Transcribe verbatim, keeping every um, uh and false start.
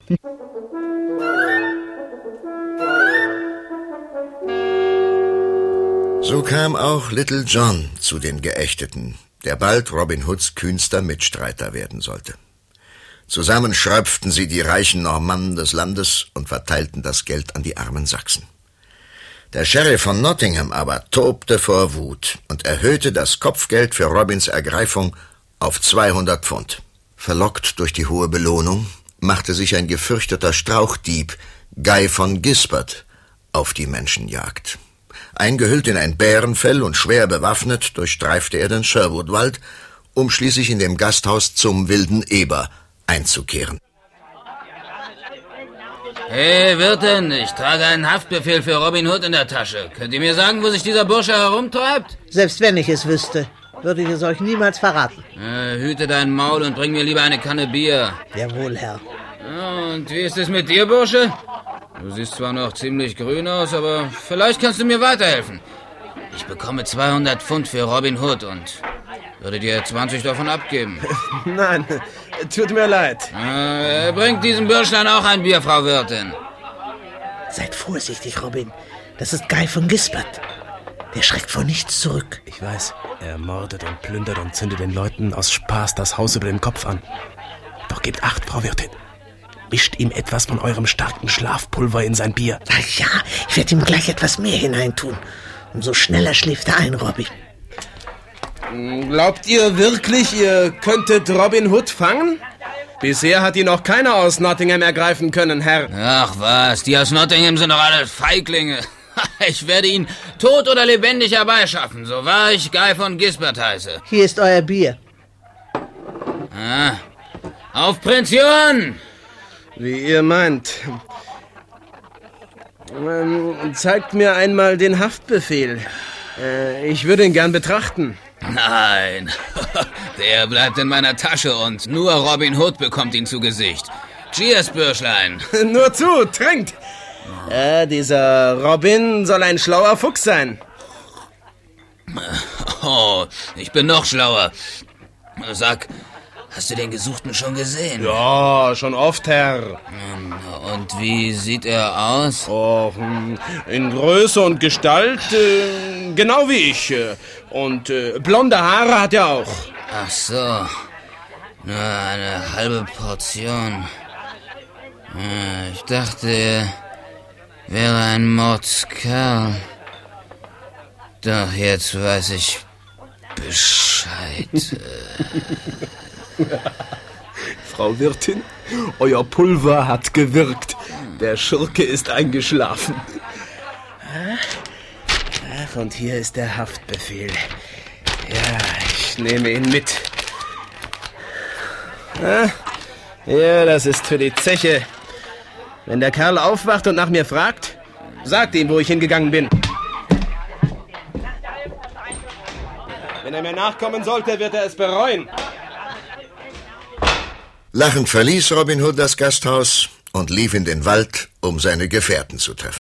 So kam auch Little John zu den Geächteten, der bald Robin Hoods kühnster Mitstreiter werden sollte. Zusammen schröpften sie die reichen Normannen des Landes und verteilten das Geld an die armen Sachsen. Der Sheriff von Nottingham aber tobte vor Wut und erhöhte das Kopfgeld für Robins Ergreifung auf zweihundert Pfund. Verlockt durch die hohe Belohnung machte sich ein gefürchteter Strauchdieb, Guy von Gisbert, auf die Menschenjagd. Eingehüllt in ein Bärenfell und schwer bewaffnet durchstreifte er den Sherwood-Wald, um schließlich in dem Gasthaus zum Wilden Eber einzukehren. Hey, Wirtin, ich trage einen Haftbefehl für Robin Hood in der Tasche. Könnt ihr mir sagen, wo sich dieser Bursche herumtreibt? Selbst wenn ich es wüsste, würde ich es euch niemals verraten. Äh, hüte dein Maul und bring mir lieber eine Kanne Bier. Jawohl, Herr. Und wie ist es mit dir, Bursche? Du siehst zwar noch ziemlich grün aus, aber vielleicht kannst du mir weiterhelfen. Ich bekomme zweihundert Pfund für Robin Hood und würde dir zwanzig davon abgeben. Nein, tut mir leid. Äh, bringt diesem Bürschlein auch ein Bier, Frau Wirtin. Seid vorsichtig, Robin. Das ist Guy von Gisbert. Der schreckt vor nichts zurück. Ich weiß, er mordet und plündert und zündet den Leuten aus Spaß das Haus über dem Kopf an. Doch gebt Acht, Frau Wirtin. Mischt ihm etwas von eurem starken Schlafpulver in sein Bier. Na ja, ich werde ihm gleich etwas mehr hineintun. Umso schneller schläft er ein, Robin. Glaubt ihr wirklich, ihr könntet Robin Hood fangen? Bisher hat ihn noch keiner aus Nottingham ergreifen können, Herr. Ach was, die aus Nottingham sind doch alle Feiglinge. Ich werde ihn tot oder lebendig herbeischaffen, so wahr ich Guy von Gisbert heiße. Hier ist euer Bier. Ah, auf Pension! Wie ihr meint. Ähm, zeigt mir einmal den Haftbefehl. Äh, ich würde ihn gern betrachten. Nein, der bleibt in meiner Tasche und nur Robin Hood bekommt ihn zu Gesicht. Cheers, Bürschlein. Nur zu, trinkt. Äh, dieser Robin soll ein schlauer Fuchs sein. Oh, ich bin noch schlauer. Sag, hast du den Gesuchten schon gesehen? Ja, schon oft, Herr. Und wie sieht er aus? Oh, in Größe und Gestalt, äh, genau wie ich. Und äh, blonde Haare hat er auch. Ach so, nur eine halbe Portion. Ich dachte, er wäre ein Mordskerl. Doch jetzt weiß ich Bescheid. Frau Wirtin, euer Pulver hat gewirkt. Der Schurke ist eingeschlafen. Ach, und hier ist der Haftbefehl. Ja, ich nehme ihn mit. Ah, ja, das ist für die Zeche. Wenn der Kerl aufwacht und nach mir fragt, sagt ihm, wo ich hingegangen bin. Wenn er mir nachkommen sollte, wird er es bereuen. Lachend verließ Robin Hood das Gasthaus und lief in den Wald, um seine Gefährten zu treffen.